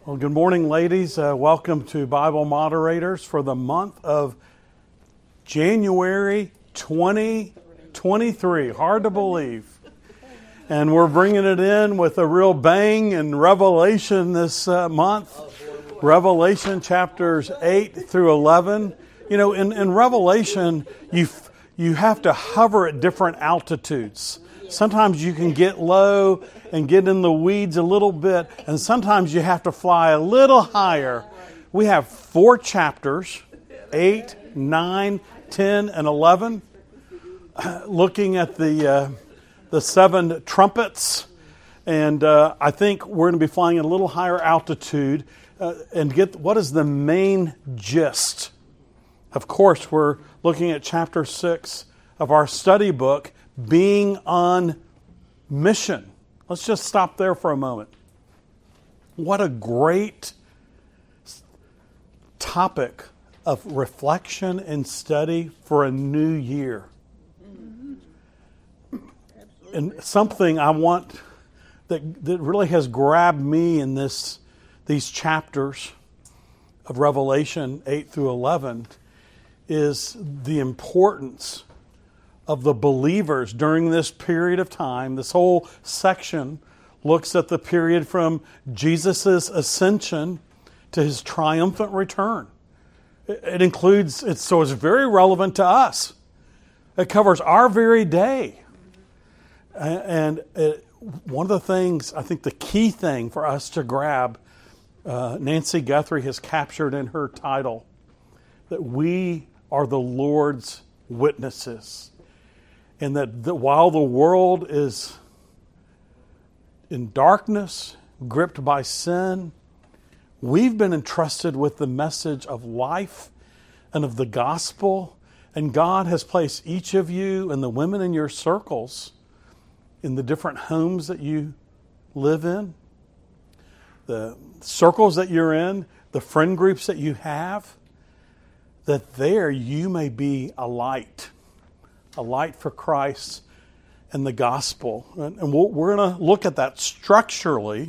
Well, good morning, ladies. Welcome to Bible Moderators for the month of January 2023. Hard to believe. And we're bringing it in with a real bang in Revelation this month. Revelation chapters 8 through 11. You know, in Revelation, you have to hover at different altitudes. Sometimes you can get low and get in the weeds a little bit, and sometimes you have to fly a little higher. We have 4 chapters, 8, 9, 10, and 11, looking at the 7 trumpets. And I think we're going to be flying at a little higher altitude and get what is the main gist. Of course, we're looking at chapter 6 of our study book, Being on Mission. Let's just stop there for a moment. What a great topic of reflection and study for a new year. And something I want that really has grabbed me in these chapters of Revelation 8 through 11 is the importance of the believers during this period of time. This whole section looks at the period from Jesus' ascension to his triumphant return. It includes, so it's very relevant to us. It covers our very day. And one of the things, I think the key thing for us to grab, Nancy Guthrie has captured in her title, that we are the Lord's witnesses. And that while the world is in darkness, gripped by sin, we've been entrusted with the message of life and of the gospel. And God has placed each of you and the women in your circles in the different homes that you live in, the circles that you're in, the friend groups that you have, that there you may be a light for Christ and the gospel. And we're going to look at that structurally.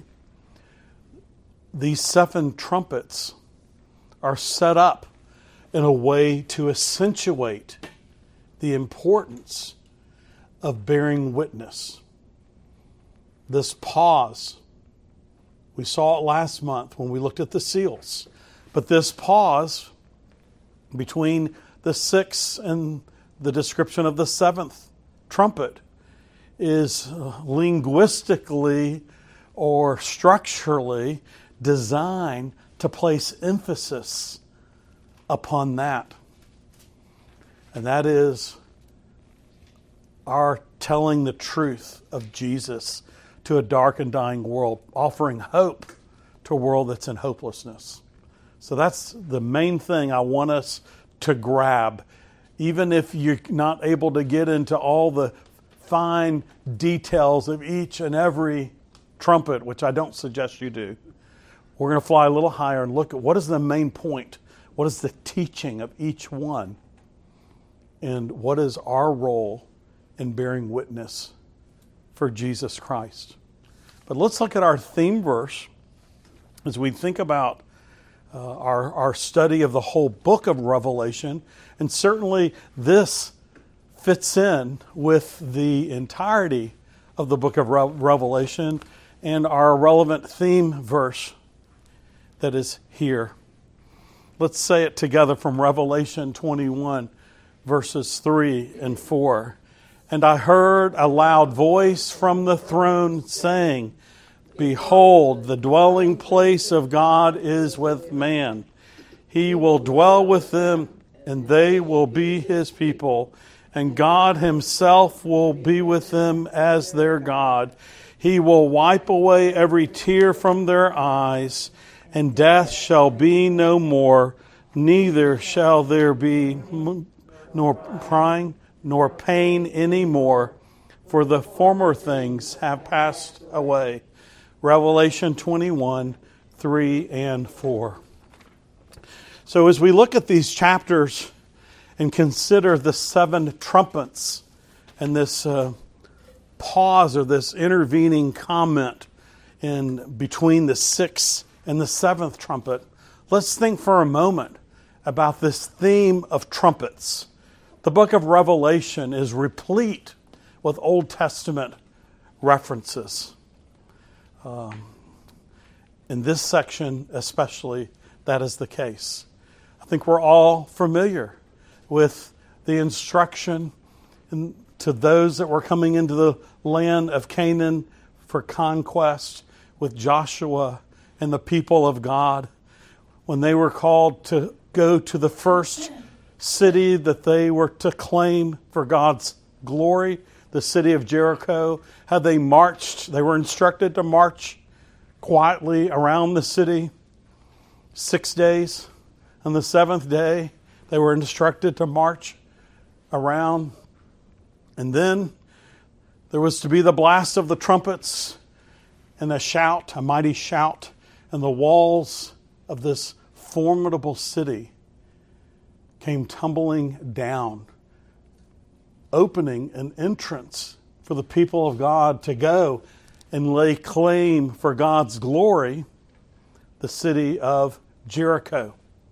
These 7 trumpets are set up in a way to accentuate the importance of bearing witness. This pause, we saw it last month when we looked at the seals. But this pause between the 6th and the description of the 7th trumpet is linguistically or structurally designed to place emphasis upon that. And that is our telling the truth of Jesus to a dark and dying world, offering hope to a world that's in hopelessness. So that's the main thing I want us to grab. Even if you're not able to get into all the fine details of each and every trumpet, which I don't suggest you do, we're going to fly a little higher and look at what is the main point, what is the teaching of each one, and what is our role in bearing witness for Jesus Christ. But let's look at our theme verse as we think about our study of the whole book of Revelation. And certainly this fits in with the entirety of the book of Revelation and our relevant theme verse that is here. Let's say it together from Revelation 21, verses 3 and 4. And I heard a loud voice from the throne saying, Behold, the dwelling place of God is with man. He will dwell with them, and they will be his people. And God himself will be with them as their God. He will wipe away every tear from their eyes, and death shall be no more. Neither shall there be nor crying, nor pain any more, for the former things have passed away. Revelation 21, 3 and 4. So as we look at these chapters and consider the 7 trumpets and this pause or this intervening comment in between the 6th and the seventh trumpet, let's think for a moment about this theme of trumpets. The book of Revelation is replete with Old Testament references. In this section especially, that is the case. I think we're all familiar with the instruction to those that were coming into the land of Canaan for conquest with Joshua and the people of God when they were called to go to the first city that they were to claim for God's glory, the city of Jericho. How they marched, they were instructed to march quietly around the city 6 days. On the seventh day, they were instructed to march around. And then there was to be the blast of the trumpets and a shout, a mighty shout, and the walls of this formidable city came tumbling down, opening an entrance for the people of God to go and lay claim for God's glory, the city of Jericho.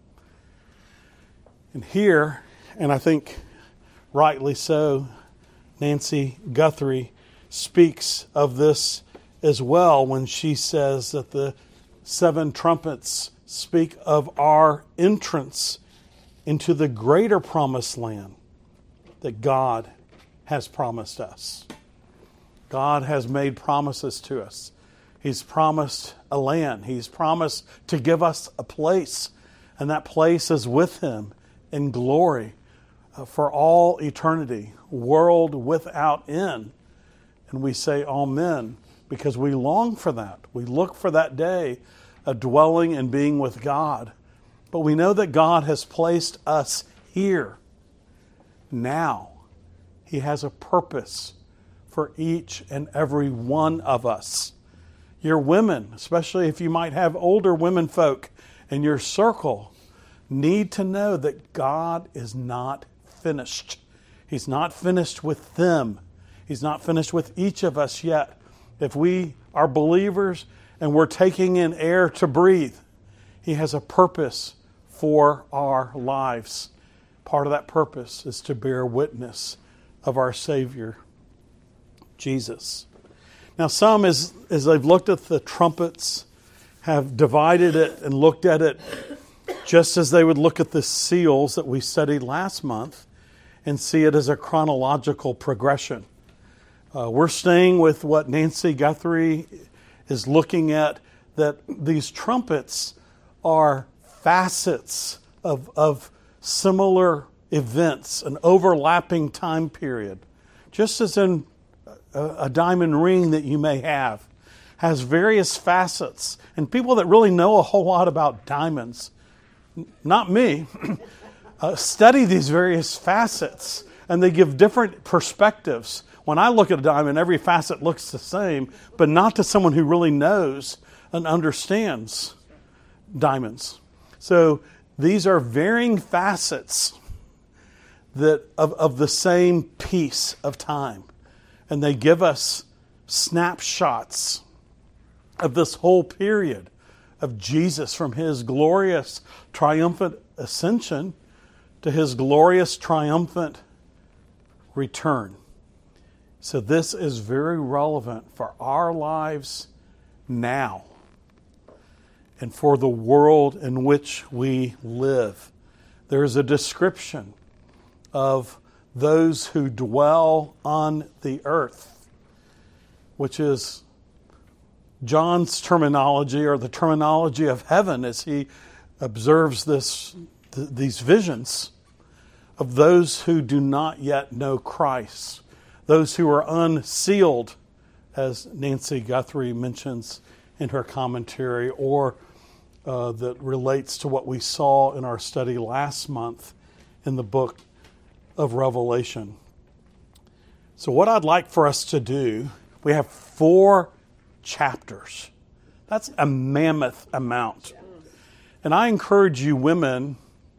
And here, and I think rightly so, Nancy Guthrie speaks of this as well when she says that the seven trumpets speak of our entrance into the greater promised land that God has promised us. God has made promises to us. He's promised a land. He's promised to give us a place, and that place is with Him in glory for all eternity, world without end. And we say amen because we long for that. We look for that day of dwelling and being with God. But we know that God has placed us here now. He has a purpose for each and every one of us. Your women, especially if you might have older women folk in your circle, need to know that God is not finished. He's not finished with them. He's not finished with each of us yet. If we are believers and we're taking in air to breathe, He has a purpose for our lives. Part of that purpose is to bear witness of our Savior, Jesus. Now some, as they've looked at the trumpets, have divided it and looked at it just as they would look at the seals that we studied last month and see it as a chronological progression. We're staying with what Nancy Guthrie is looking at, that these trumpets are facets of similar events, an overlapping time period. Just as in a diamond ring that you may have has various facets. And people that really know a whole lot about diamonds, not me, study these various facets, and they give different perspectives. When I look at a diamond, every facet looks the same, but not to someone who really knows and understands diamonds. So these are varying facets that of the same piece of time. And they give us snapshots of this whole period of Jesus from His glorious triumphant ascension to His glorious triumphant return. So this is very relevant for our lives now and for the world in which we live. There is a description of those who dwell on the earth, which is John's terminology, or the terminology of heaven as he observes these visions of those who do not yet know Christ, those who are unsealed, as Nancy Guthrie mentions in her commentary, or that relates to what we saw in our study last month in the book of Revelation. So what I'd like for us to do, we have 4 chapters. That's a mammoth amount. And I encourage you women,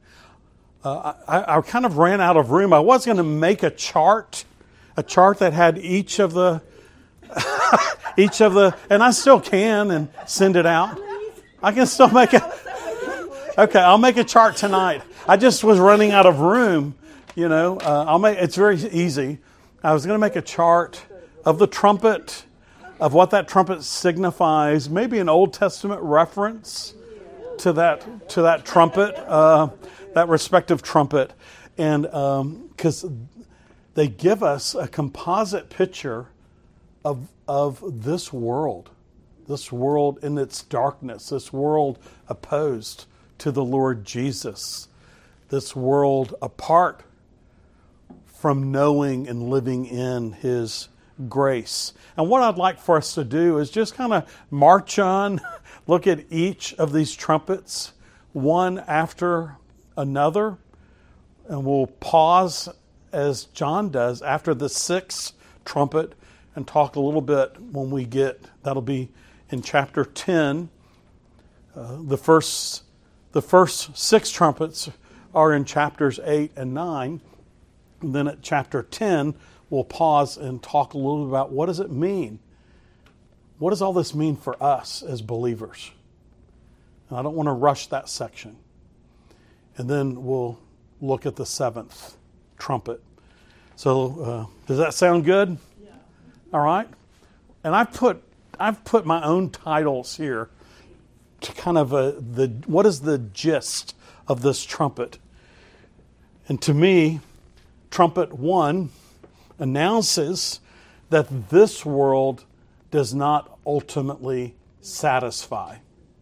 I kind of ran out of room. I was going to make a chart that had each of the, and I still can and send it out. I can still make it. Okay, I'll make a chart tonight. I just was running out of room. It's very easy. I was going to make a chart of the trumpet, of what that trumpet signifies, maybe an Old Testament reference to that trumpet, that respective trumpet, and because they give us a composite picture of this world in its darkness, this world opposed to the Lord Jesus, this world apart from knowing and living in His grace. And what I'd like for us to do is just kind of march on, look at each of these trumpets, one after another, and we'll pause as John does after the sixth trumpet and talk a little bit when we get, that'll be in chapter 10. The first six trumpets are in chapters 8 and 9. And then at chapter 10, we'll pause and talk a little bit about what does it mean? What does all this mean for us as believers? And I don't want to rush that section. And then we'll look at the seventh trumpet. So does that sound good? Yeah. All right. And I've put my own titles here to kind of what is the gist of this trumpet? And to me, trumpet 1 announces that this world does not ultimately satisfy.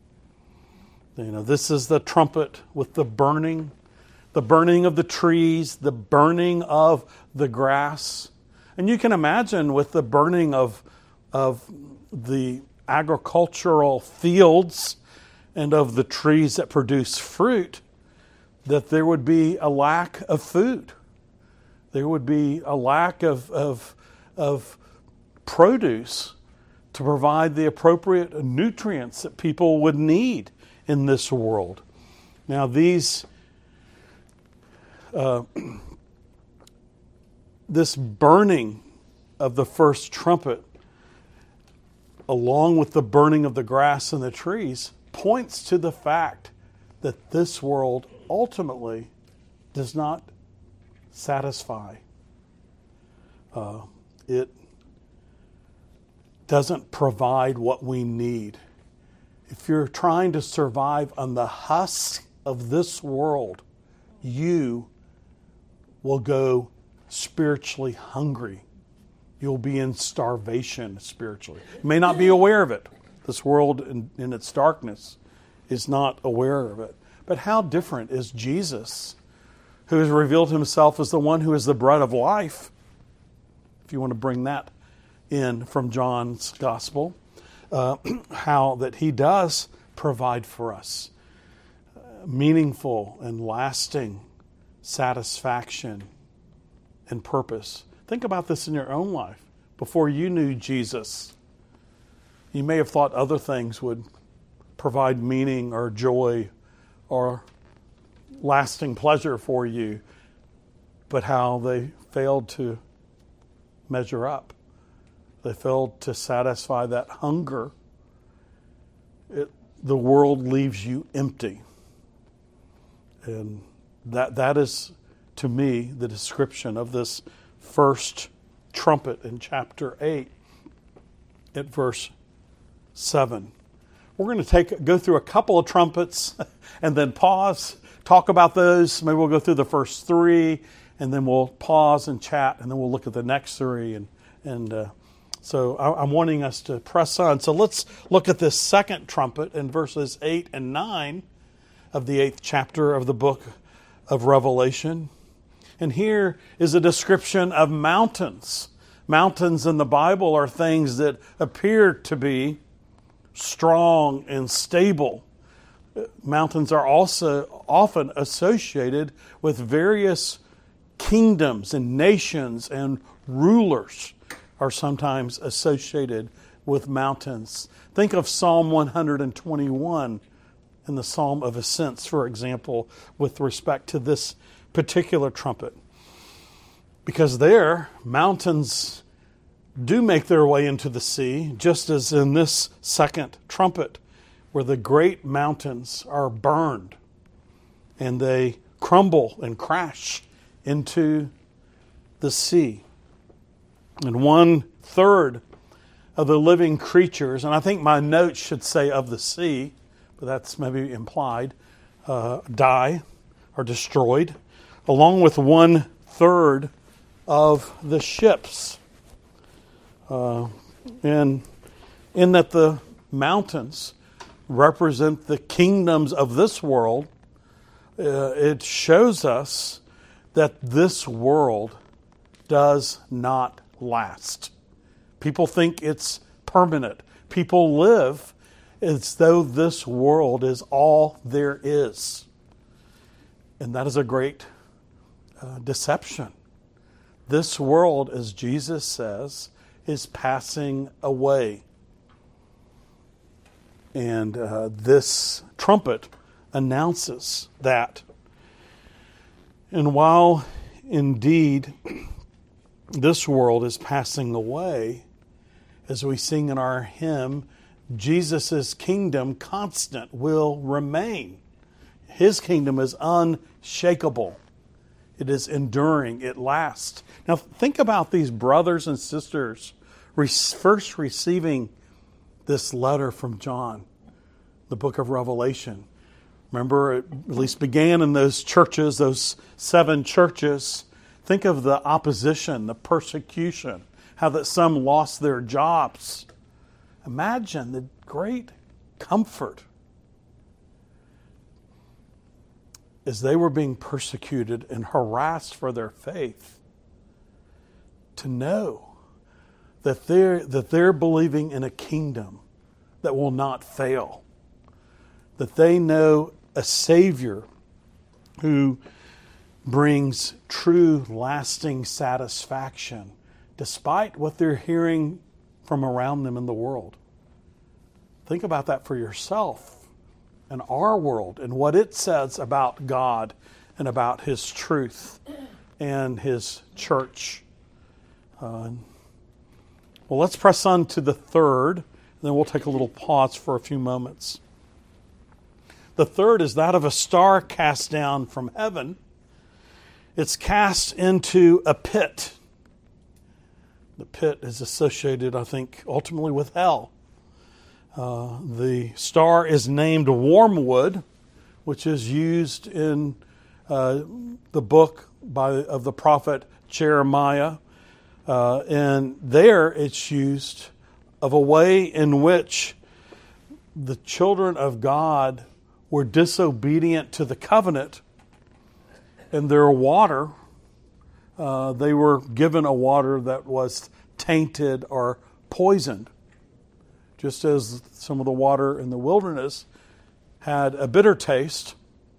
This is the trumpet with the burning of the trees, the burning of the grass. And you can imagine with the burning of the agricultural fields and of the trees that produce fruit, that there would be a lack of food. There would be a lack of produce to provide the appropriate nutrients that people would need in this world. Now this burning of the first trumpet, along with the burning of the grass and the trees, points to the fact that this world ultimately does not satisfy. It doesn't provide what we need. If you're trying to survive on the husk of this world, you will go spiritually hungry. You'll be in starvation spiritually. You may not be aware of it. This world in its darkness is not aware of it. But how different is Jesus, who has revealed Himself as the one who is the bread of life, if you want to bring that in from John's Gospel, how that He does provide for us meaningful and lasting satisfaction and purpose. Think about this in your own life. Before you knew Jesus, you may have thought other things would provide meaning or joy or lasting pleasure for you, but how they failed to measure up. They failed to satisfy that hunger. The world leaves you empty. And that is, to me, the description of this first trumpet in chapter 8 at verse 7. We're going to go through a couple of trumpets and then pause, talk about those. Maybe we'll go through the first three, and then we'll pause and chat, and then we'll look at the next three. So I'm wanting us to press on. So let's look at this second trumpet in verses 8 and 9 of the 8th chapter of the book of Revelation. And here is a description of mountains. Mountains in the Bible are things that appear to be strong and stable. Mountains are also often associated with various kingdoms and nations, and rulers are sometimes associated with mountains. Think of Psalm 121 in the Psalm of Ascents, for example, with respect to this particular trumpet. Because there, mountains do make their way into the sea, just as in this second trumpet. where the great mountains are burned and they crumble and crash into the sea. And 1/3 of the living creatures, and I think my notes should say of the sea, but that's maybe implied, die or destroyed, along with 1/3 of the ships. And in that the mountains represent the kingdoms of this world, it shows us that this world does not last. People think it's permanent. People live as though this world is all there is. And that is a great deception. This world, as Jesus says, is passing away. And this trumpet announces that. And while indeed this world is passing away, as we sing in our hymn, Jesus' kingdom constant will remain. His kingdom is unshakable. It is enduring. It lasts. Now think about these brothers and sisters first receiving this letter from John, the book of Revelation. Remember, it at least began in those churches, those 7 churches. Think of the opposition, the persecution, how that some lost their jobs. Imagine the great comfort as they were being persecuted and harassed for their faith, to know that they're believing in a kingdom that will not fail, that they know a Savior who brings true, lasting satisfaction despite what they're hearing from around them in the world. Think about that for yourself and our world and what it says about God and about His truth and His church. Well, let's press on to the third, and then we'll take a little pause for a few moments. The third is that of a star cast down from heaven. It's cast into a pit. The pit is associated, I think, ultimately with hell. The star is named Wormwood, which is used in the book of the prophet Jeremiah. And there it's used of a way in which the children of God were disobedient to the covenant, and their water, they were given a water that was tainted or poisoned, just as some of the water in the wilderness had a bitter taste.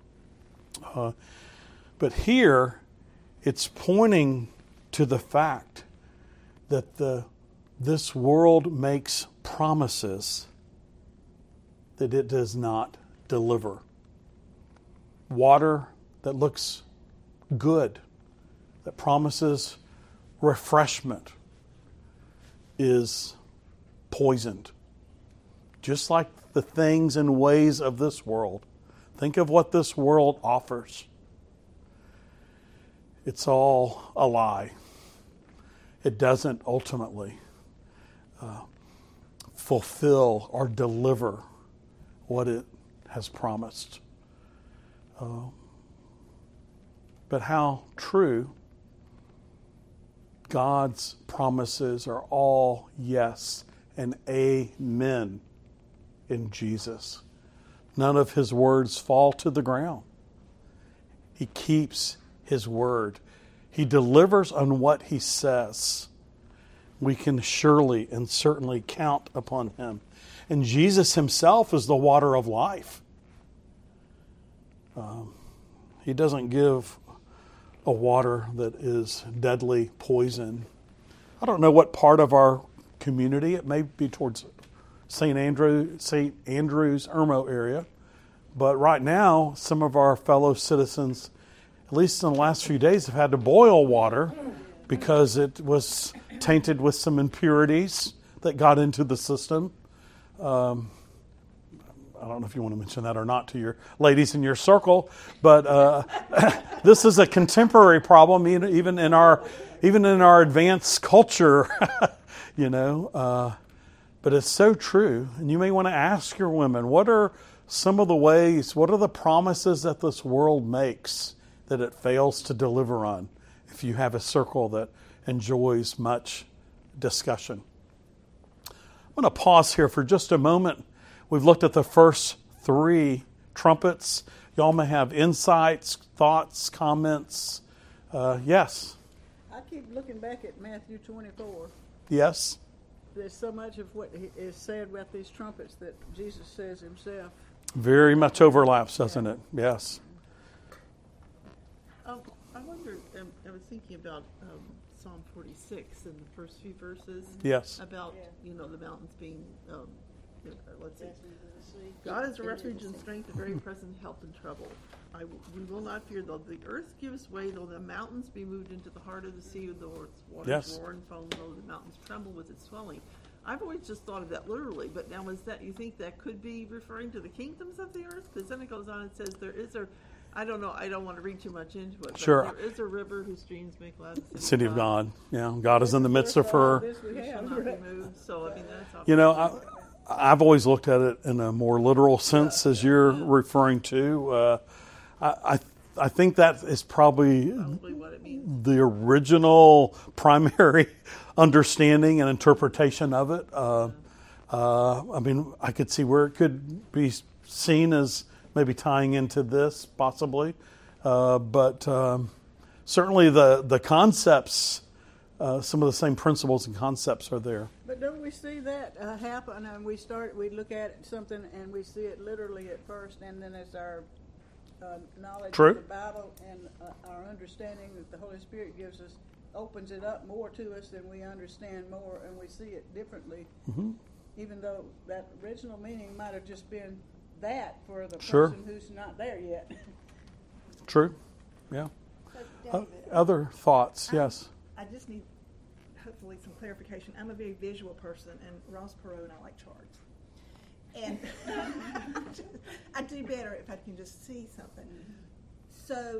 But here, it's pointing to the fact that this world makes promises that it does not deliver. Water that looks good, that promises refreshment, is poisoned. Just like the things and ways of this world. Think of what this world offers. It's all a lie. It doesn't ultimately fulfill or deliver what it has promised. But how true God's promises are all yes and amen in Jesus. None of His words fall to the ground. He keeps His word. He delivers on what He says. We can surely and certainly count upon Him. And Jesus Himself is the water of life. He doesn't give a water that is deadly poison. I don't know what part of our community, it may be towards St. Andrews, Irmo area, but right now some of our fellow citizens, at least in the last few days, have had to boil water because it was tainted with some impurities that got into the system. I I don't know if you want to mention that or not to your ladies in your circle, but this is a contemporary problem, even in our advanced culture, But it's so true, and you may want to ask your women, what are some of the ways, what are the promises that this world makes that it fails to deliver on? If you have a circle that enjoys much discussion. I'm going to pause here for just a moment. We've looked at the first 3 trumpets. Y'all may have insights, thoughts, comments. Yes? I keep looking back at Matthew 24. Yes? There's so much of what is said about these trumpets that Jesus says himself. Very much overlaps, doesn't it? Yes. I wonder, I was thinking about Psalm 46 in the first few verses. Yes. About, the mountains being, let's see. God is a refuge and strength, a very present help in trouble. We will not fear, though the earth gives way, though the mountains be moved into the heart of the sea, though its waters roar and foam, though the mountains tremble with its swelling. I've always just thought of that literally, but now you think that could be referring to the kingdoms of the earth? Because then it goes on and says I don't know, I don't want to read too much into it, but sure. There is a river whose streams make glad the city of God. Yeah, God is in the midst of her. I've always looked at it in a more literal sense, as you're referring to. I think that is probably what it means. The original primary understanding and interpretation of it. I could see where it could be seen as maybe tying into this, possibly. But certainly the concepts, some of the same principles and concepts are there. But don't we see that happen? And we look at something and we see it literally at first, and then as our knowledge of the Bible and our understanding that the Holy Spirit gives us opens it up more to us, then we understand more and we see it differently. Mm-hmm. Even though that original meaning might have just been that for the person who's not there yet. True. Yeah. David, other thoughts? Yes. I just need hopefully some clarification. I'm a very visual person, and Ross Perot and I like charts. And I do better if I can just see something. So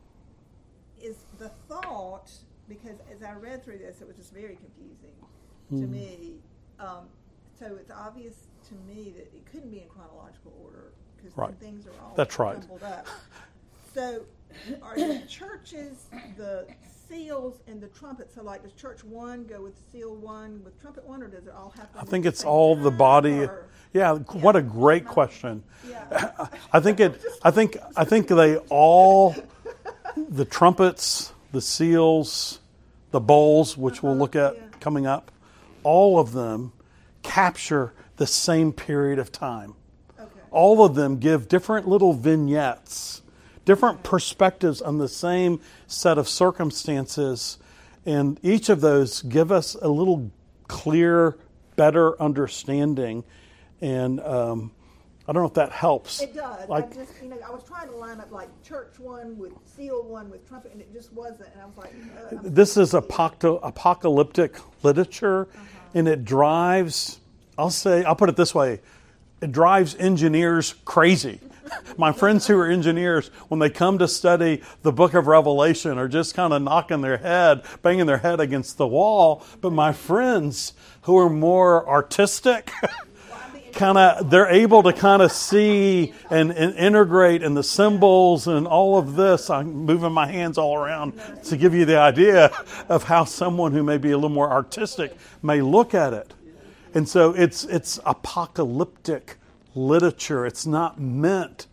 is the thought, because as I read through this, it was just very confusing to me. So it's obvious to me that it couldn't be in chronological order because things are all jumbled up. So are the churches, the seals, and the trumpets, so like does church 1 go with seal 1 with trumpet 1, or does it all happen? I think it's all the body. Yeah, what a great question. Yeah. I think they all, the trumpets, the seals, the bowls, which we'll look at coming up, all of them capture the same period of time. Okay. All of them give different little vignettes, different perspectives on the same set of circumstances, and each of those give us a little clear, better understanding. And I don't know if that helps. It does. I was trying to line up like church 1 with seal 1 with trumpet, and it just wasn't. And I was like, this is apocalyptic literature, and it drives. I'll put it this way: it drives engineers crazy. My friends who are engineers, when they come to study the book of Revelation, are just kind of banging their head against the wall. But my friends who are more artistic, they're able to kind of see and integrate in the symbols and all of this. I'm moving my hands all around to give you the idea of how someone who may be a little more artistic may look at it. And so it's apocalyptic literature. It's not meant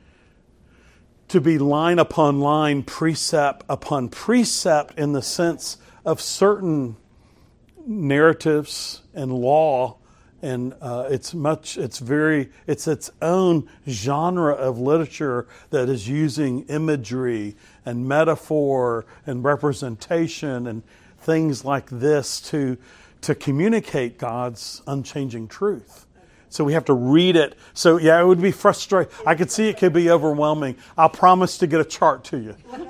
to be line upon line, precept upon precept, in the sense of certain narratives and law. And it's its own genre of literature that is using imagery and metaphor and representation and things like this to communicate God's unchanging truth. So we have to read it. So it would be frustrating. I could see it could be overwhelming. I'll promise to get a chart to you. Well,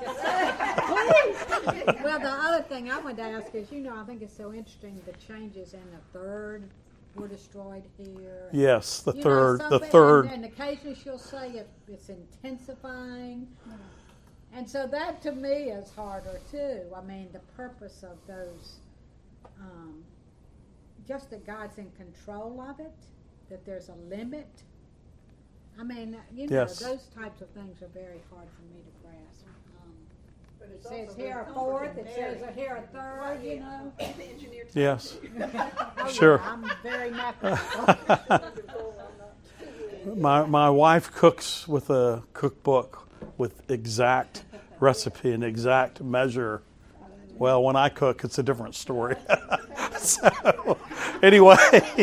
the other thing I wanted to ask is, I think it's so interesting the changes in the third were destroyed here. Yes, the You know, third. something- And occasionally she'll say it's intensifying. And so that to me is harder too. I mean, the purpose of those, just that God's in control of it, that there's a limit. I mean, you know, Yes. those types of things are very hard for me to grasp. But It it's says also here very a fourth, comforting it there. says here a third, you know. The engineer told Yes. me. Oh, Sure. yeah, I'm very mathematical. My wife cooks with a cookbook with exact recipe and exact measure. Well, when I cook, it's a different story. So, anyway,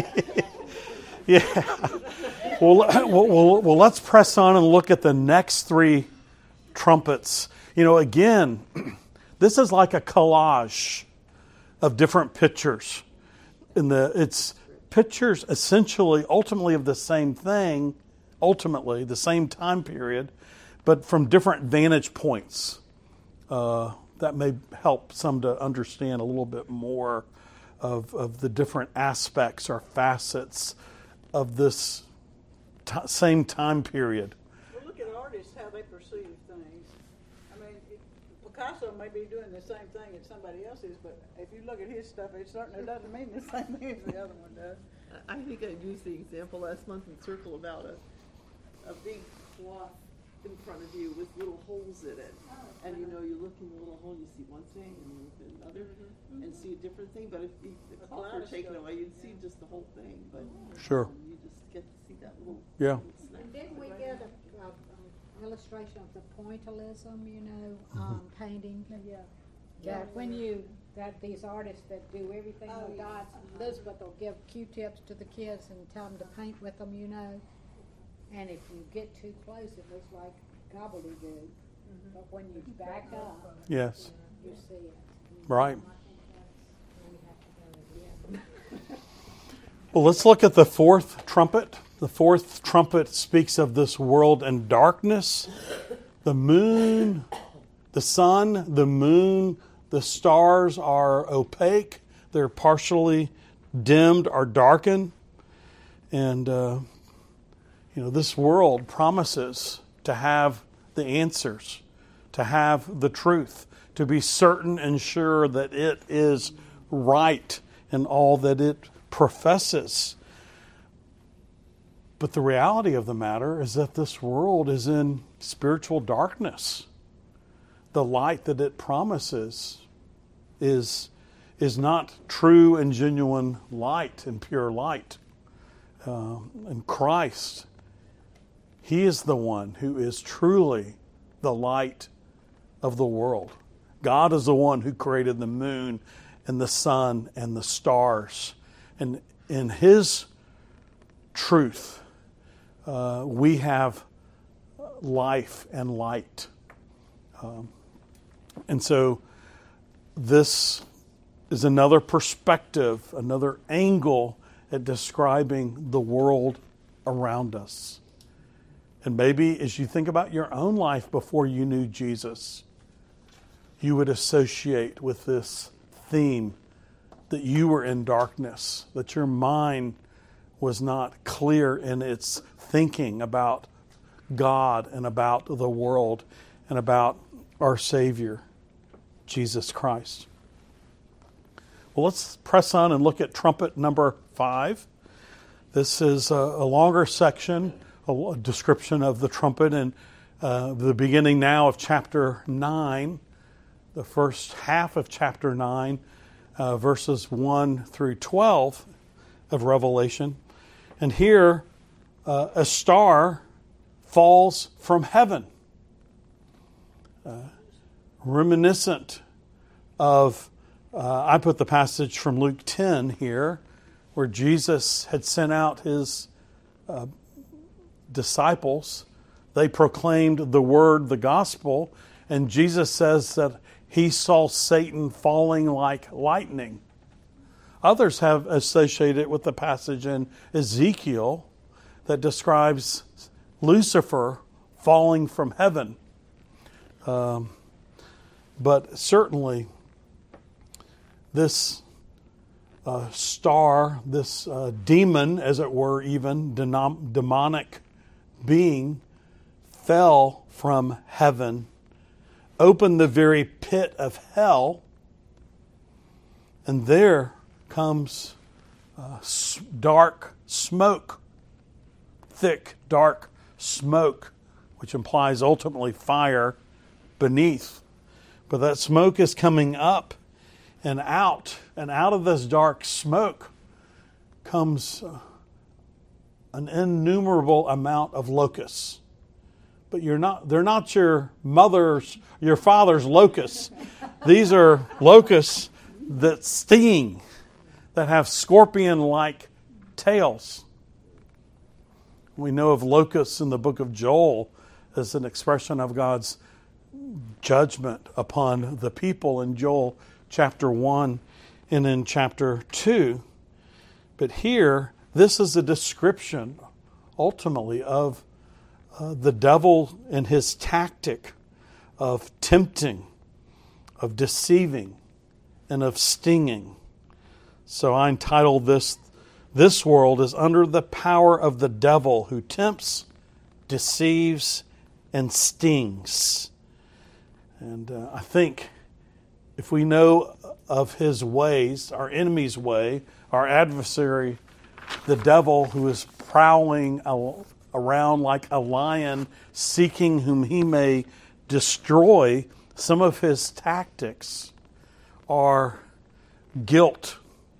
yeah. Well, let's press on and look at the next three trumpets. You know, again, this is like a collage of different pictures. It's pictures essentially, ultimately of the same thing, ultimately the same time period, but from different vantage points. That may help some to understand a little bit more of the different aspects or facets of this same time period. Well, look at artists, how they perceive things. I mean, Picasso may be doing the same thing as somebody else is, but if you look at his stuff, it certainly doesn't mean the same thing as the other one does. I think I used the example last month in Circle about a big cloth in front of you with little holes in it. And you know, you look in the little hole, you see one thing, and you look at another, and see a different thing. But if the cloth were taken away, you'd see just the whole thing. But Sure. you just get to see that little, Yeah. little snap. And didn't we get an illustration of the pointillism, you know, painting? Yeah. That when these artists that do everything with dots, Elizabeth will give Q-tips to the kids and tell them to paint with them, you know. And if you get too close, it looks like gobbledygook. But when you back up, Yes. you see it. Right. We have to go again. Well, let's look at the fourth trumpet. The fourth trumpet speaks of this world in darkness. The moon, the sun, the moon, the stars are opaque. They're partially dimmed or darkened. And, you know, this world promises to have the answers, to have the truth, to be certain and sure that it is right in all that it professes. But the reality of the matter is that this world is in spiritual darkness. The light that it promises is not true and genuine light and pure light. And Christ, He is the one who is truly the light of the world. God is the one who created the moon and the sun and the stars. And in His truth, we have life and light. And so this is another perspective, another angle at describing the world around us. And maybe as you think about your own life before you knew Jesus, you would associate with this theme that you were in darkness, that your mind was not clear in its thinking about God and about the world and about our Savior, Jesus Christ. Well, let's press on and look at trumpet number 5. This is a longer section, a description of the trumpet, and the beginning now of chapter 9, the first half of chapter 9, verses 1 through 12 of Revelation. And here, a star falls from heaven, reminiscent of, I put the passage from Luke 10 here, where Jesus had sent out His disciples. They proclaimed the word, the gospel, and Jesus says that He saw Satan falling like lightning. Others have associated it with the passage in Ezekiel that describes Lucifer falling from heaven. But certainly, this star, this demon, as it were, even demonic being, fell from heaven, opened the very pit of hell, and there comes dark smoke, thick, dark smoke, which implies ultimately fire beneath. But that smoke is coming up and out of this dark smoke comes an innumerable amount of locusts. But they're not your father's locusts. These are locusts that sting, that have scorpion-like tails. We know of locusts in the book of Joel as an expression of God's judgment upon the people in Joel chapter 1 and in chapter 2. But here, this is a description, ultimately, of the devil and his tactic of tempting, of deceiving, and of stinging. So I entitled this world is under the power of the devil who tempts, deceives, and stings. And I think if we know of his ways, our enemy's way, our adversary, the devil who is prowling around like a lion, seeking whom he may destroy, some of his tactics are guilt,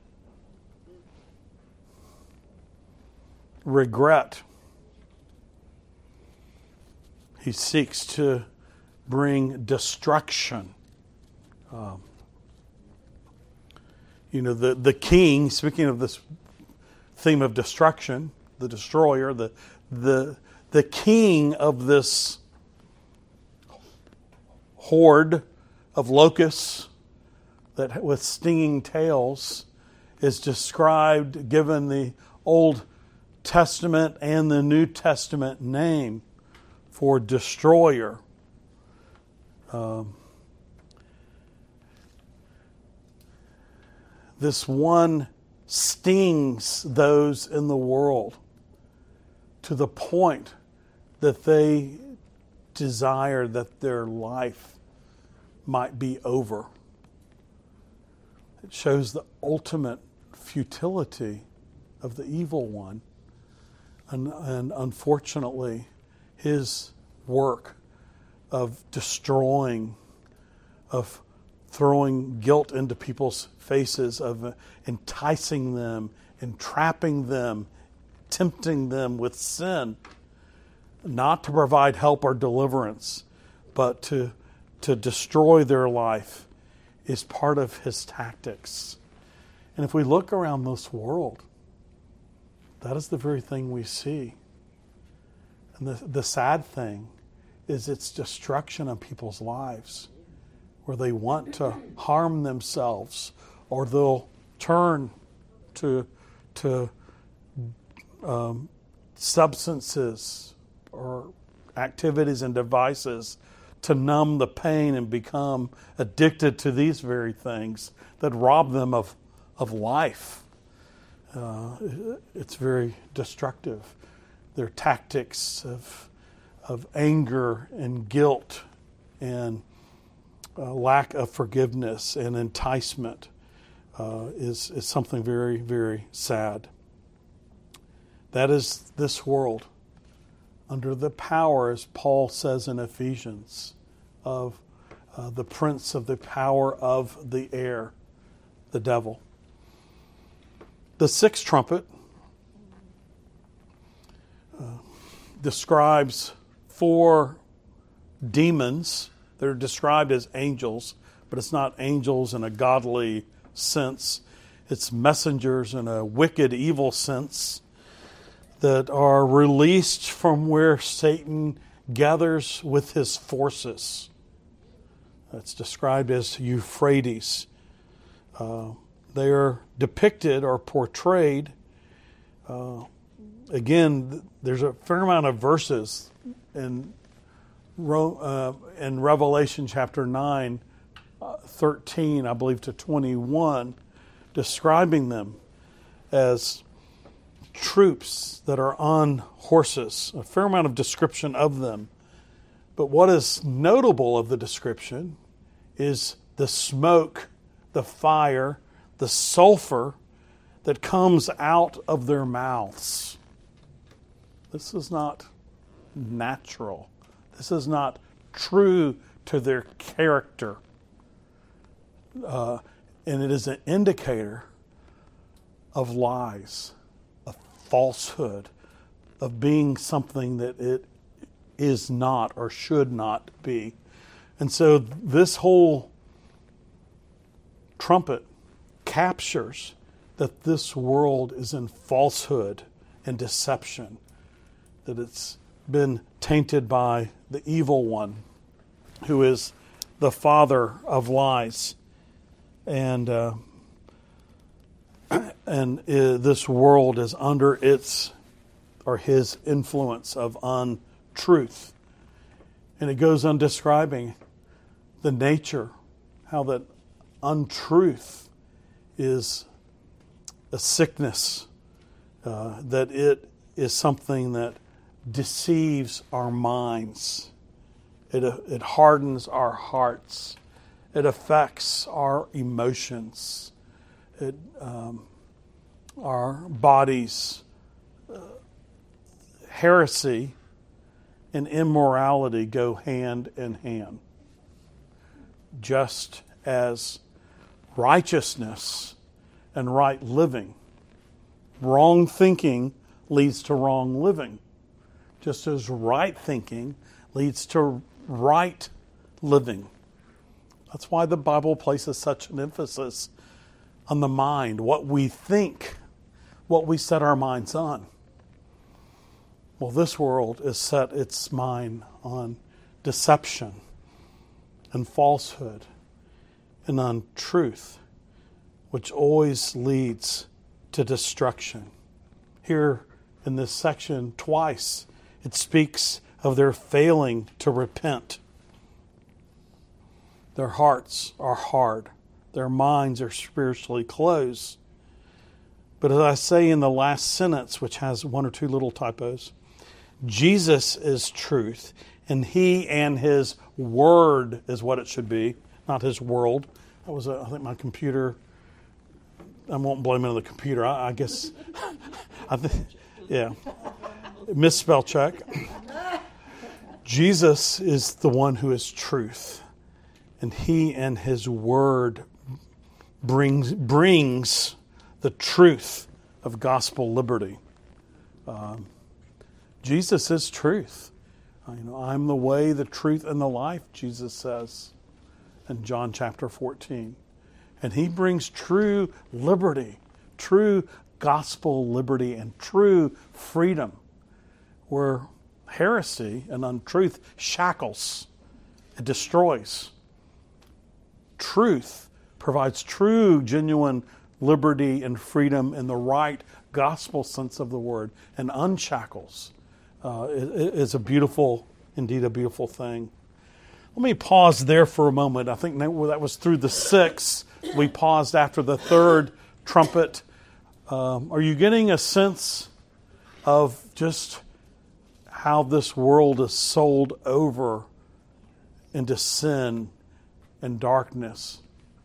regret. He seeks to bring destruction. The king, speaking of this theme of destruction, the destroyer, the king of this horde of locusts that with stinging tails is described, given the Old Testament and the New Testament name for destroyer. This one stings those in the world to the point that they desire that their life might be over. It shows the ultimate futility of the evil one. And unfortunately, his work of destroying, of throwing guilt into people's faces, of enticing them, entrapping them, tempting them with sin, not to provide help or deliverance, but to destroy their life, is part of his tactics. And if we look around this world, that is the very thing we see. And the sad thing is its destruction of people's lives, where they want to harm themselves, or they'll turn to substances or activities and devices to numb the pain and become addicted to these very things that rob them of life. It's very destructive. Their tactics of anger and guilt and lack of forgiveness and enticement is something very, very sad. That is this world under the power, as Paul says in Ephesians, of the prince of the power of the air, the devil. The sixth trumpet describes 4 demons. They're described as angels, but it's not angels in a godly sense. It's messengers in a wicked, evil sense that are released from where Satan gathers with his forces. That's described as Euphrates. They are depicted or portrayed. Again, there's a fair amount of verses in Revelation chapter 9, 13, I believe, to 21, describing them as troops that are on horses, a fair amount of description of them. But what is notable of the description is the smoke, the fire, the sulfur that comes out of their mouths. This is not natural. This is not true to their character. And it is an indicator of lies, of falsehood, of being something that it is not or should not be. And so this whole trumpet captures that this world is in falsehood and deception, that it's been tainted by the evil one, who is the father of lies. And this world is under its or his influence of untruth. And it goes on describing the nature, how that untruth is a sickness, that it is something that deceives our minds. It hardens our hearts. It affects our emotions. Our bodies. Heresy and immorality go hand in hand. Just as righteousness and right living, wrong thinking leads to wrong living. Just as right thinking leads to right living. That's why the Bible places such an emphasis on the mind, what we think, what we set our minds on. Well, this world has set its mind on deception and falsehood and untruth, which always leads to destruction. Here in this section, twice, it speaks of their failing to repent. Their hearts are hard. Their minds are spiritually closed. But as I say in the last sentence, which has one or two little typos, Jesus is truth, and he and his word is what it should be, not his world. That was, I think, my computer. I won't blame it on the computer. I guess, yeah, misspell check. Jesus is the one who is truth, and he and his word brings the truth of gospel liberty. Jesus is truth. I'm the way, the truth, and the life, Jesus says in John chapter 14. And he brings true liberty, true gospel liberty, and true freedom, where heresy and untruth shackles and destroys. Truth provides true, genuine liberty and freedom in the right gospel sense of the word, and unshackles. It's indeed a beautiful thing. Let me pause there for a moment. I think that was through the 6. We paused after the 3rd trumpet. Are you getting a sense of just how this world is sold over into sin and darkness?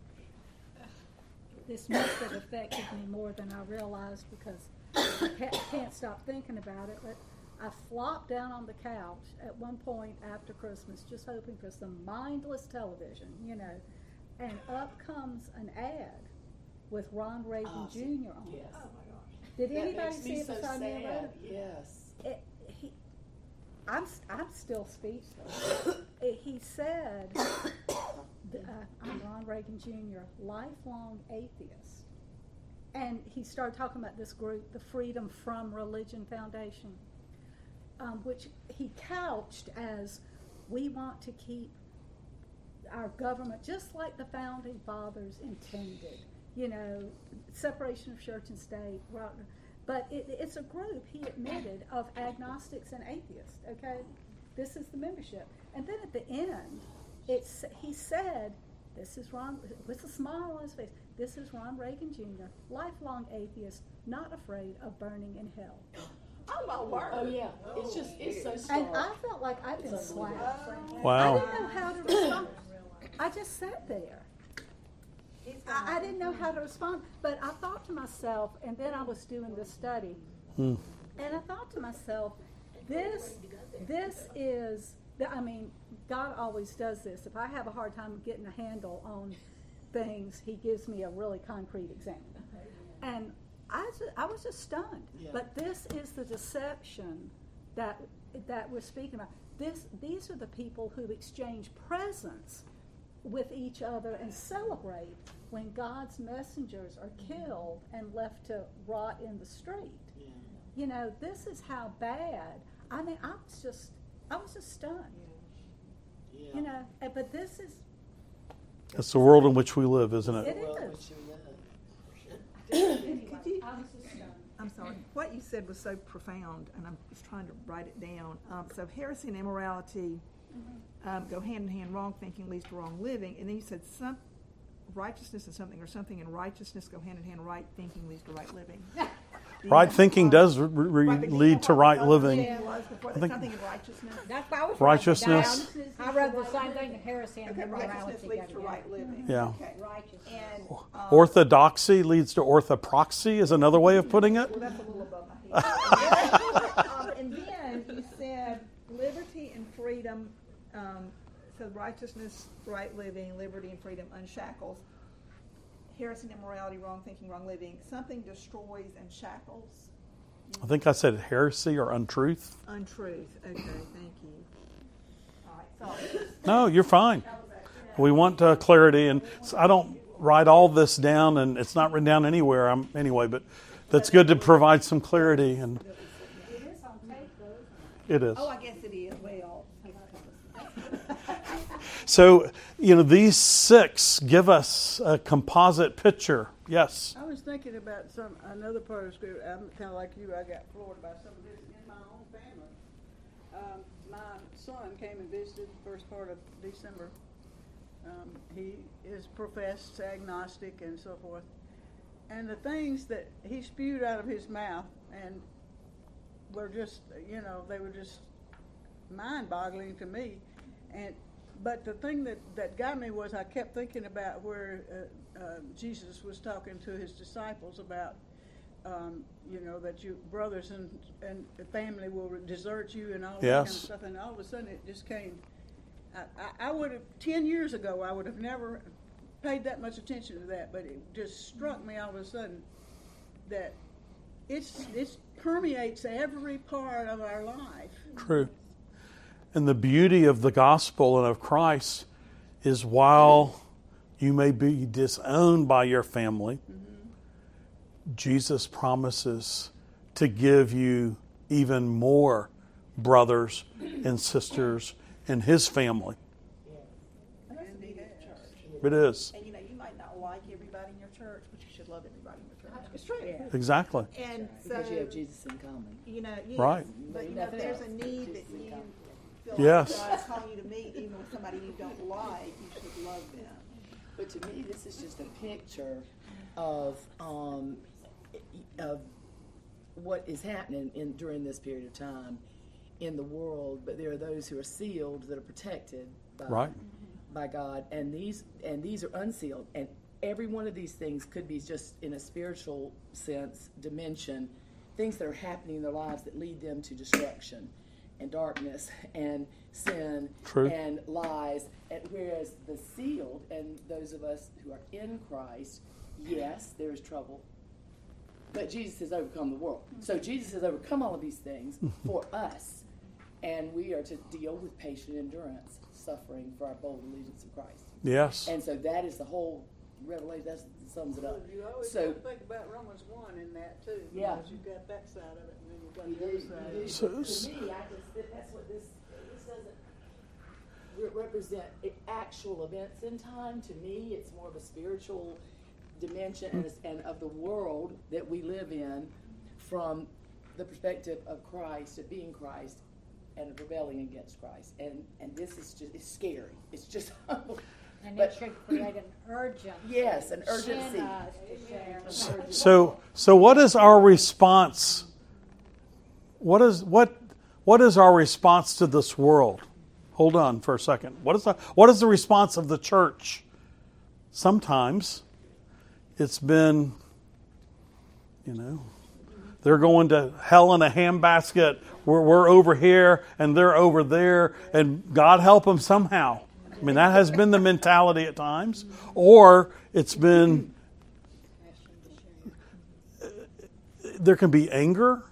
This must have affected me more than I realized, because I can't stop thinking about it. But I flopped down on the couch at one point after Christmas, just hoping for some mindless television, and up comes an ad with Ron Reagan Jr. on it. Yes. Oh my gosh! Did anybody see it beside me on the road? Yes. I'm still speechless. He said, I'm Ron Reagan Jr., lifelong atheist. And he started talking about this group, the Freedom from Religion Foundation, which he couched as, we want to keep our government just like the Founding Fathers intended. Separation of church and state. But it's a group, he admitted, of agnostics and atheists, okay? This is the membership. And then at the end, he said, this is Ron, with a smile on his face, This is Ron Reagan Jr., lifelong atheist, not afraid of burning in hell. Oh my word! Oh yeah, it's so stark. And I felt like I'd been slapped. Wow. I didn't know how to respond. I just sat there. I didn't know how to respond, but I thought to myself, and then I was doing the study, and I thought to myself, this is, I mean, God always does this. If I have a hard time getting a handle on things, He gives me a really concrete example. And I was just stunned. Yeah. But this is the deception that we're speaking about. These are the people who exchange presents with each other and celebrate when God's messengers are killed and left to rot in the street. Yeah. You know, this is how bad. I mean, I was just stunned. Yeah. You know, but this is. That's the world in which we live, isn't it? It Well, is. which you love. Could you, I was just stunned. I'm sorry. What you said was so profound, and I'm just trying to write it down. So heresy and immorality go hand in hand. Wrong thinking leads to wrong living. And then you said some righteousness and something, or something and righteousness go hand in hand. Right thinking leads to right living. Right thinking does lead to right living. I think something in righteousness. That's why I was Righteousness. writing it down. I read the same thing, heresy and Okay, immorality righteousness go leads to together. right living. Yeah. Okay. Righteousness. And Orthodoxy leads to orthoproxy is another way of putting it. well, that's a little above my head. And then you said liberty and freedom. So righteousness, right living, liberty and freedom, unshackles. Heresy and immorality, wrong thinking, wrong living. Something destroys and shackles. I think I said heresy or untruth. Untruth. Okay, thank you. All right, sorry. No, you're fine. We want clarity, and I don't write all this down, and it's not written down anywhere. Anyway, but that's good to provide some clarity, and It is on tape, though, isn't it? it is. Oh, I guess it is. Well, So, these 6 give us a composite picture. Yes. I was thinking about another part of Scripture. I'm kind of like you. I got floored by some of this in my own family. My son came and visited the first part of December. He is professed agnostic and so forth. And the things that he spewed out of his mouth and were just, they were just mind-boggling to me. But the thing that got me was I kept thinking about where Jesus was talking to his disciples about, that your brothers and family will desert you and all that kind of stuff. And all of a sudden it just came. I would have, 10 years ago, I would have never paid that much attention to that, but it just struck me all of a sudden that it permeates every part of our life. True. And the beauty of the gospel and of Christ is while you may be disowned by your family, Jesus promises to give you even more brothers and sisters in His family. and that's the beauty of the church. It is. And you might not like everybody in your church, but you should love everybody in your church. It's true. Exactly. And so, Because you have Jesus in common. yes, Right. But Nothing there's a else. need that you feel Yes. like God's calling you to meet, even with somebody you don't like, you should love them. But to me, this is just a picture of what is happening during this period of time in the world. But there are those who are sealed that are protected by God, and these are unsealed. And every one of these things could be just in a spiritual sense, dimension, things that are happening in their lives that lead them to destruction and darkness and sin and lies. And whereas the sealed and those of us who are in Christ, yes, there is trouble, but Jesus has overcome the world. So Jesus has overcome all of these things for us, and we are to deal with patient endurance, suffering for our bold allegiance of Christ. Yes. And so that is the whole Revelation. That sums it up. You always So got to think about Romans 1 in that too. Yeah. Because you've got that side of it, and then you've got You the other do, side. you do. So- To me, that's what this doesn't represent actual events in time. To me, it's more of a spiritual dimension and of the world that we live in from the perspective of Christ, of being Christ, and of rebelling against Christ. And this is just, it's scary. It's just And it should create an urgency. Yes, an urgency. In us to share. So what is our response? What is our response to this world? Hold on for a second. What is the response of the church? Sometimes it's been, they're going to hell in a handbasket. We're over here and they're over there, and God help them somehow. I mean, that has been the mentality at times. Or it's been, there can be anger.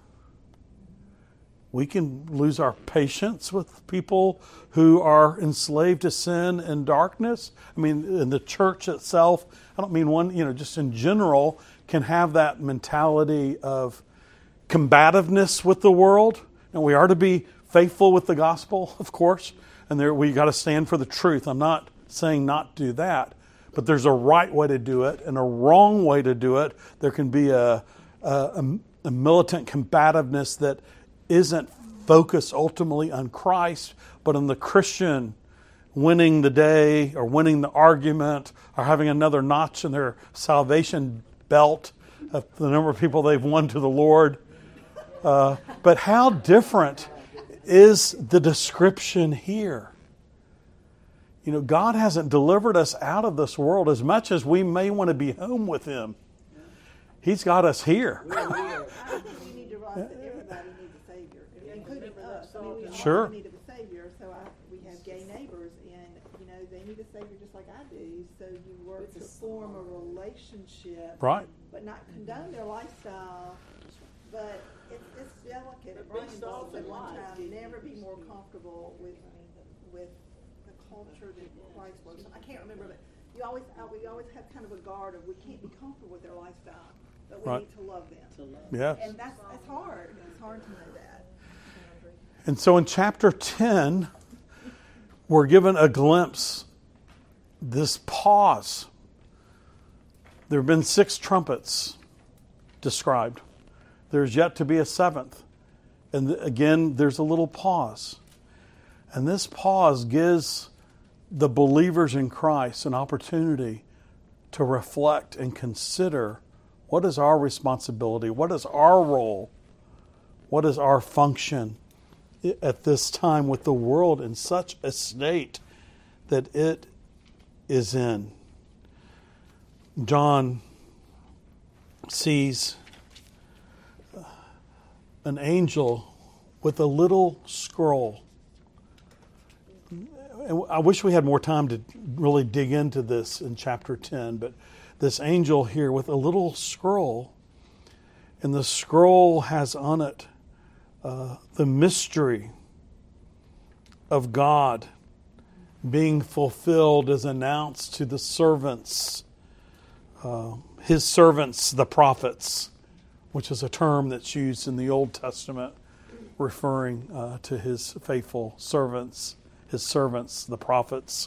We can lose our patience with people who are enslaved to sin and darkness. I mean, in the church itself, I don't mean one, just in general, can have that mentality of combativeness with the world. And we are to be faithful with the gospel, of course. And we got to stand for the truth. I'm not saying not do that, but there's a right way to do it and a wrong way to do it. There can be a militant combativeness that isn't focused ultimately on Christ, but on the Christian winning the day or winning the argument or having another notch in their salvation belt of the number of people they've won to the Lord. But how different is the description here? God hasn't delivered us out of this world as much as we may want to be home with Him. He's got us here. I think we need to realize that everybody needs a Savior, including us. I mean, we all need a Savior. So we have gay neighbors, and they need a Savior just like I do. So you work to form a relationship, right? But not condone their lifestyle. But it's delicate. Brian Ball said one time, never be more comfortable with the culture that Christ was. I can't remember, but we always have kind of a guard of we can't be comfortable with their lifestyle, but we need to love them. Yeah. And that's hard. It's hard to know that. And so in chapter 10, we're given a glimpse, this pause. There have been 6 trumpets described. There's yet to be a 7th. And again, there's a little pause. And this pause gives the believers in Christ an opportunity to reflect and consider what is our responsibility, what is our role, what is our function at this time with the world in such a state that it is in. John sees an angel with a little scroll. And I wish we had more time to really dig into this in chapter 10, but this angel here with a little scroll, and the scroll has on it the mystery of God being fulfilled as announced to the servants, His servants, the prophets, which is a term that's used in the Old Testament referring to His faithful servants, His servants, the prophets.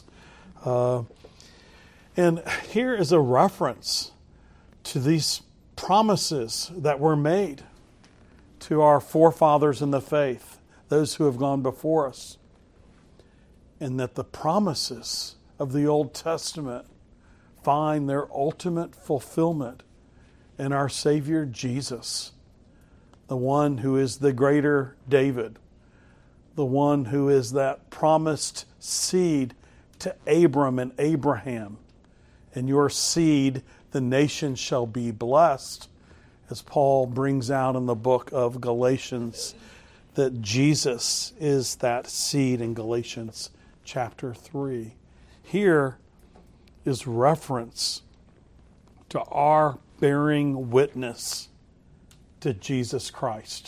And here is a reference to these promises that were made to our forefathers in the faith, those who have gone before us. And that the promises of the Old Testament find their ultimate fulfillment in our Savior Jesus, the one who is the greater David, the one who is that promised seed to Abram and Abraham. In your seed, the nation shall be blessed, as Paul brings out in the book of Galatians, that Jesus is that seed in Galatians chapter 3. Here is reference to our bearing witness to Jesus Christ.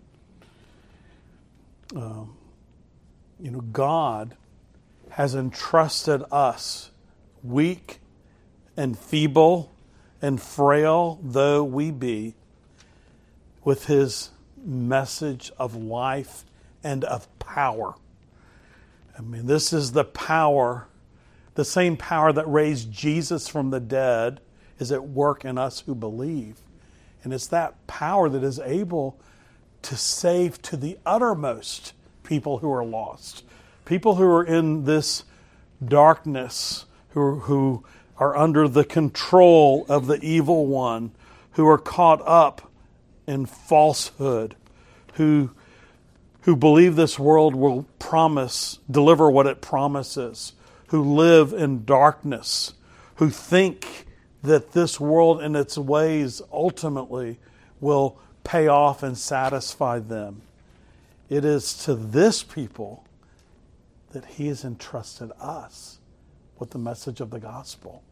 God has entrusted us, weak and feeble and frail though we be, with His message of life and of power. I mean, this is the power, the same power that raised Jesus from the dead is at work in us who believe. And it's that power that is able to save to the uttermost people who are lost. People who are in this darkness, who are under the control of the evil one, who are caught up in falsehood, who believe this world will deliver what it promises, who live in darkness, who think that this world and its ways ultimately will pay off and satisfy them. It is to this people that He has entrusted us with the message of the gospel.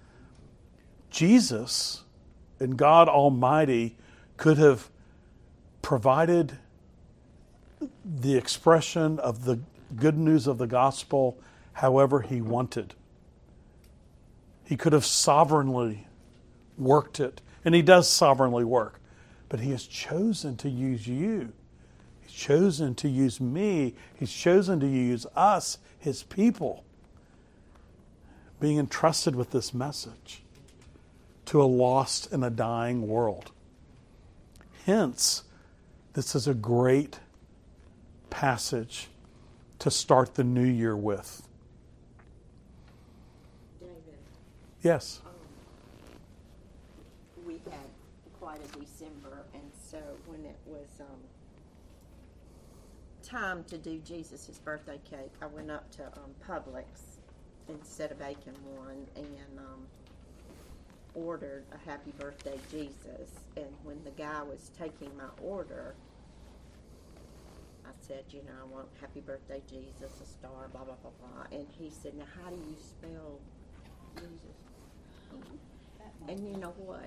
Jesus and God Almighty could have provided the expression of the good news of the gospel however He wanted. He could have sovereignly worked it, and He does sovereignly work, but He has chosen to use you. He's chosen to use me. He's chosen to use us, His people, being entrusted with this message to a lost and a dying world. Hence, this is a great passage to start the new year with. David. Yes. We had quite a December, and so when it was time to do Jesus' birthday cake, I went up to Publix instead of baking one and ordered a happy birthday Jesus. And when the guy was taking my order, I said, I want happy birthday Jesus, a star, blah, blah, blah, blah. And he said, now how do you spell Jesus? And you know what?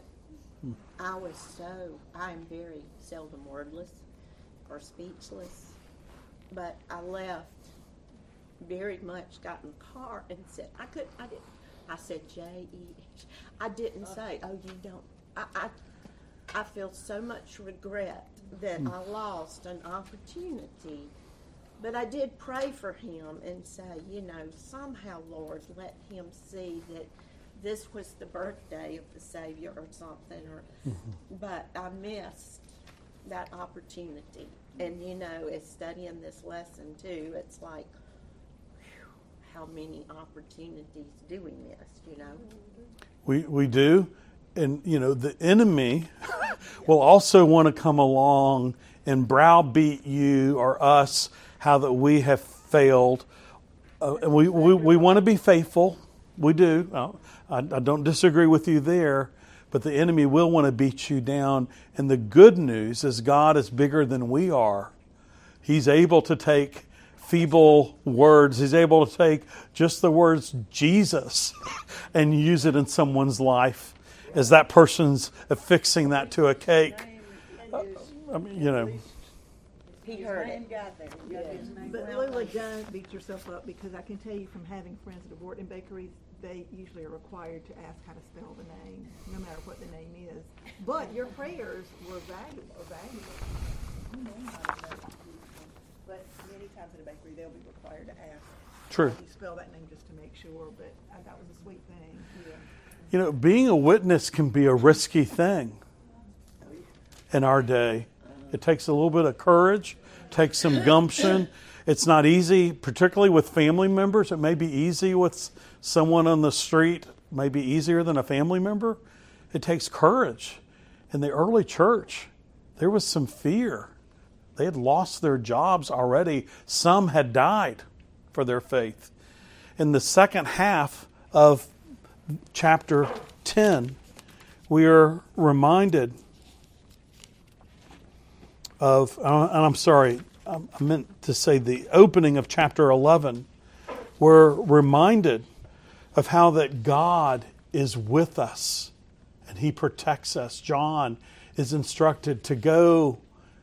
I am very seldom wordless or speechless, but I left very much, got in the car and said, I said J-E-H. I didn't say, oh, you don't. I feel so much regret that I lost an opportunity. But I did pray for him and say, somehow, Lord, let him see that this was the birthday of the Savior or something. But I missed that opportunity. And, as studying this lesson, too, it's like, how many opportunities do we miss, We do. And, the enemy will also want to come along and browbeat you or us how that we have failed. And we want to be faithful. We do. I don't disagree with you there. But the enemy will want to beat you down. And the good news is God is bigger than we are. He's able to take feeble words. He's able to take just the words Jesus and use it in someone's life as that person's affixing that to a cake. He heard it. But Lila, don't beat yourself up, because I can tell you from having friends that have worked in bakeries, they usually are required to ask how to spell the name, no matter what the name is. But your prayers were valuable. But many times at a bakery, they'll be required to ask. True. How do you spell that name just to make sure? But that was a sweet thing. Yeah. Being a witness can be a risky thing in our day. It takes a little bit of courage, takes some gumption. It's not easy, particularly with family members. It may be easy with someone on the street, may be easier than a family member. It takes courage. In the early church, there was some fear. They had lost their jobs already. Some had died for their faith. In the second half of chapter 10, we are reminded of, and I'm sorry, I meant to say the opening of chapter 11. We're reminded of how that God is with us and He protects us. John is instructed to go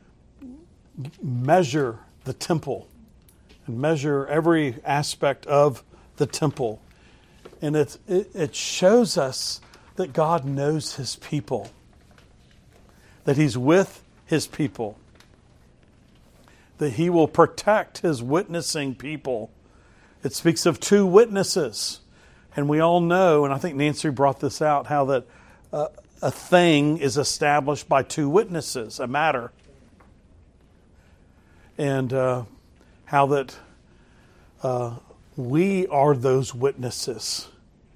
measure the temple and measure every aspect of the temple. And it shows us that God knows His people, that He's with His people, that He will protect His witnessing people. It speaks of two witnesses. And we all know, and I think Nancy brought this out, how that a thing is established by two witnesses, a matter. And how that we are those witnesses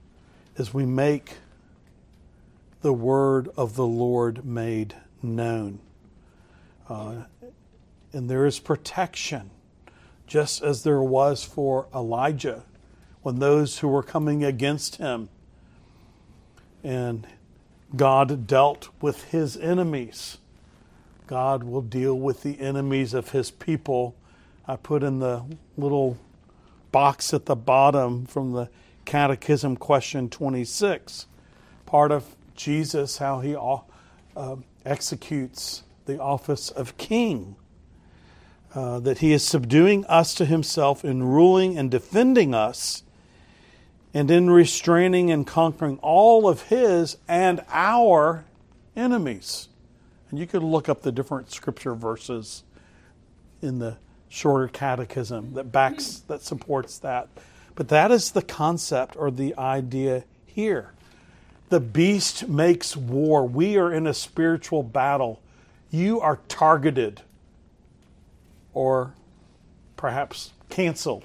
as we make the word of the Lord made known. And there is protection, just as there was for Elijah when those who were coming against him. And God dealt with his enemies. God will deal with the enemies of his people. I put in the little box at the bottom from the Catechism question 26, part of Jesus, how he executes the office of king. That he is subduing us to himself in ruling and defending us, and in restraining and conquering all of his and our enemies. And you could look up the different scripture verses in the shorter catechism that supports that. But that is the concept or the idea here. The beast makes war. We are in a spiritual battle. You are targeted or perhaps canceled.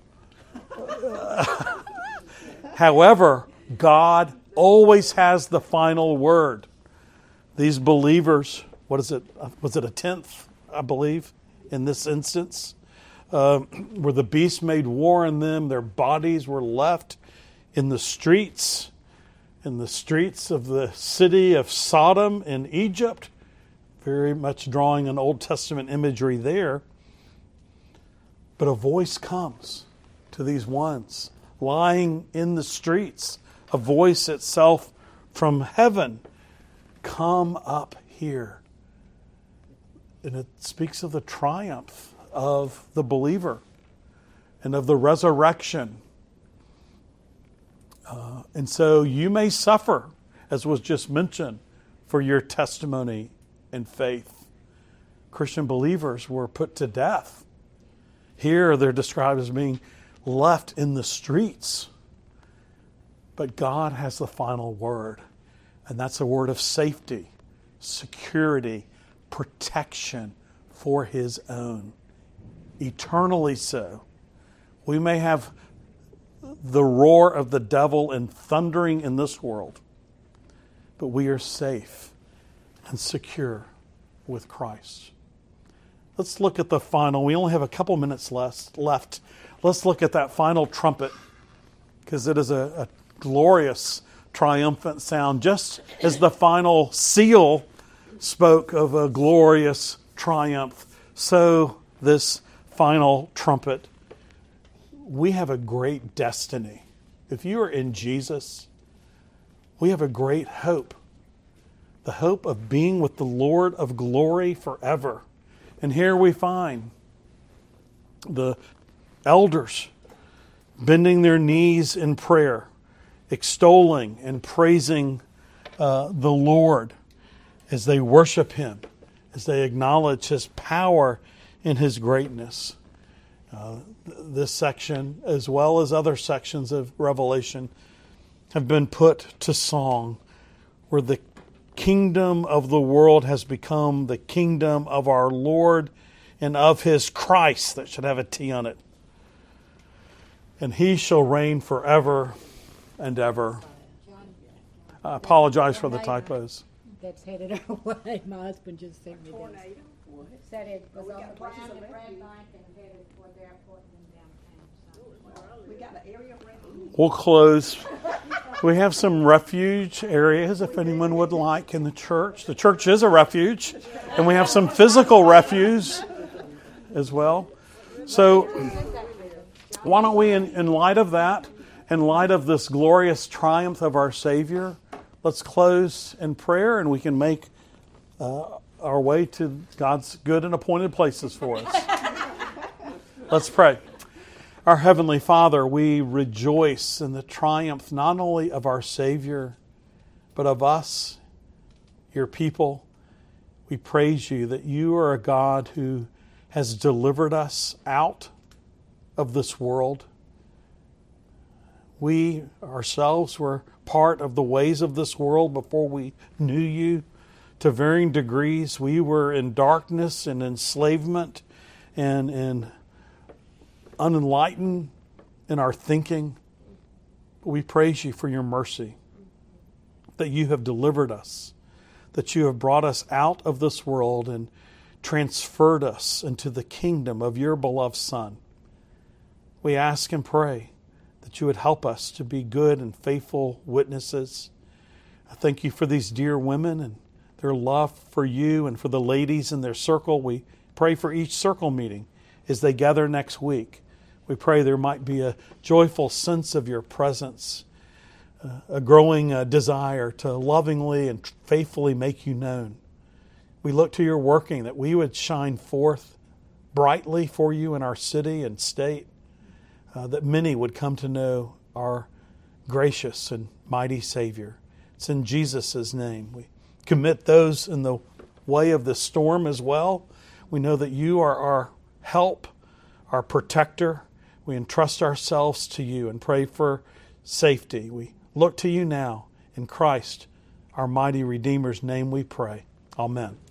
However, God always has the final word. These believers, what is it? Was it a tenth, I believe, in this instance? Where the beast made war on them, their bodies were left in the streets of the city of Sodom in Egypt, very much drawing an Old Testament imagery there. But a voice comes to these ones lying in the streets, a voice itself from heaven. Come up here. And it speaks of the triumph of the believer and of the resurrection. And so you may suffer, as was just mentioned, for your testimony and faith. Christian believers were put to death. Here they're described as being left in the streets. But God has the final word. And that's a word of safety, security, protection for his own. Eternally so. We may have the roar of the devil and thundering in this world, but we are safe and secure with Christ. Let's look at the final. We only have a couple minutes left. Let's look at that final trumpet, because it is a glorious, triumphant sound, just as the final seal spoke of a glorious triumph. So this final trumpet. We have a great destiny. If you are in Jesus, we have a great hope. The hope of being with the Lord of glory forever. And here we find the elders bending their knees in prayer, extolling and praising the Lord as they worship Him, as they acknowledge His power and His greatness. This section, as well as other sections of Revelation, have been put to song, where the kingdom of the world has become the kingdom of our Lord and of His Christ, that should have a T on it. And He shall reign forever and ever. I apologize for the typos. That's headed our way. My husband just sent me this. Said it was on the ground at Red Bank and headed for the airport and downtown. We got an area of refuge. We'll close. We have some refuge areas if anyone would like in the church. The church is a refuge, and we have some physical refuge as well. So why don't we, in light of that, in light of this glorious triumph of our Savior, let's close in prayer, and we can make our way to God's good and appointed places for us. Let's pray. Our Heavenly Father, we rejoice in the triumph not only of our Savior, but of us, your people. We praise you that you are a God who has delivered us out of this world. We ourselves were part of the ways of this world before we knew you. To varying degrees, we were in darkness and enslavement and unenlightened in our thinking. We praise you for your mercy, that you have delivered us, that you have brought us out of this world and transferred us into the kingdom of your beloved Son. We ask and pray that you would help us to be good and faithful witnesses. I thank you for these dear women and their love for you and for the ladies in their circle. We pray for each circle meeting as they gather next week. We pray there might be a joyful sense of your presence, a growing desire to lovingly and faithfully make you known. We look to your working, that we would shine forth brightly for you in our city and state, that many would come to know our gracious and mighty Savior. It's in Jesus' name. We commit those in the way of the storm as well. We know that you are our help, our protector. We entrust ourselves to you and pray for safety. We look to you now. In Christ, our mighty Redeemer's name we pray. Amen.